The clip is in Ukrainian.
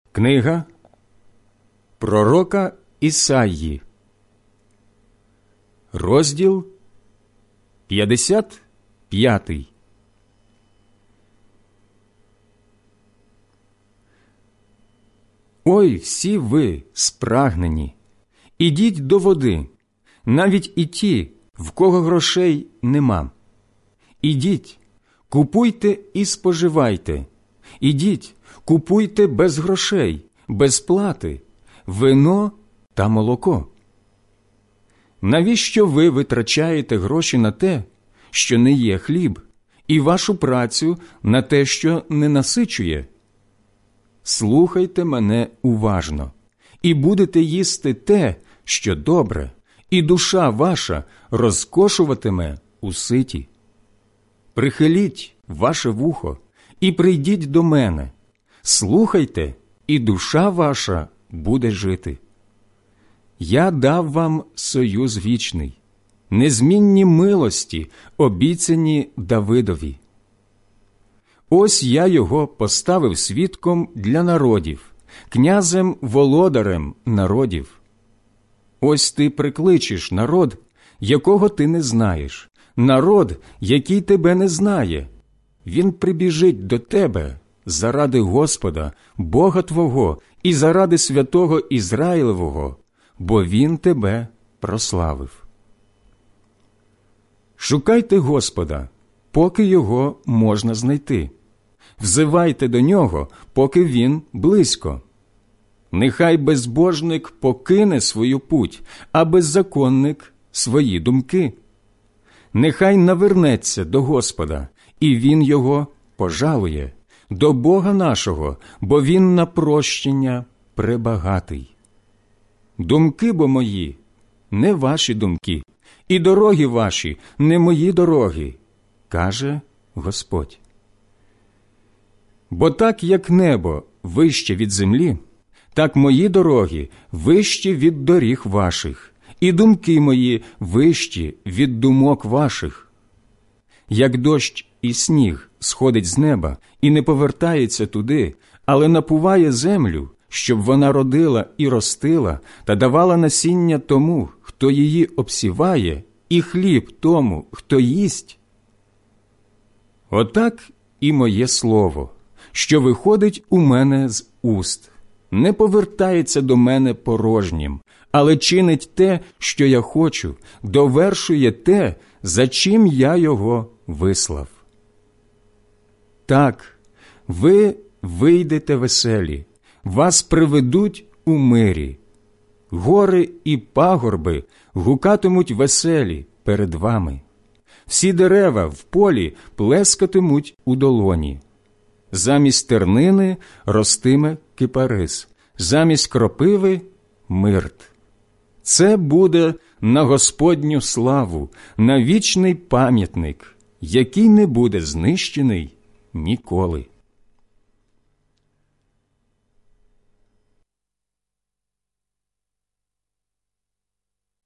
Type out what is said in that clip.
Книга пророка Ісаї, розділ 55. Ой, всі ви спрагнені, ідіть до води, навіть і ті, в кого грошей нема. Ідіть, купуйте і споживайте, ідіть, купуйте без грошей, без плати, вино та молоко. Навіщо ви витрачаєте гроші на те, що не є хліб, і вашу працю на те, що не насичує? Слухайте мене уважно, і будете їсти те, що добре, і душа ваша розкошуватиме у ситі. Прихиліть ваше вухо і прийдіть до мене. Слухайте, і душа ваша буде жити. Я дав вам союз вічний, незмінні милості, обіцяні Давидові. Ось я його поставив свідком для народів, князем-володарем народів. Ось ти прикличеш народ, якого ти не знаєш, народ, який тебе не знає. Він прибіжить до тебе заради Господа, Бога твого, і заради святого Ізраїлевого, бо Він тебе прославив. Шукайте Господа, поки його можна знайти. Взивайте до нього, поки він близько. Нехай безбожник покине свою путь, а беззаконник – свої думки. Нехай навернеться до Господа, і він його пожалує, до Бога нашого, бо він на прощення пребагатий. Думки бо мої – не ваші думки, і дороги ваші – не мої дороги, каже Господь. Бо так, як небо вище від землі, так мої дороги вищі від доріг ваших, і думки мої вищі від думок ваших. Як дощ і сніг сходить з неба і не повертається туди, але напуває землю, щоб вона родила і ростила та давала насіння тому, хто її обсіває, і хліб тому, хто їсть. Отак і моє слово, що виходить у мене з уст, не повертається до мене порожнім, але чинить те, що я хочу, довершує те, за чим я його вислав. Так, ви вийдете веселі, вас приведуть у мирі. Гори і пагорби гукатимуть веселі перед вами. Всі дерева в полі плескатимуть у долоні. Замість тернини ростиме кипарис, замість кропиви – мирт. Це буде на Господню славу, на вічний пам'ятник, який не буде знищений ніколи.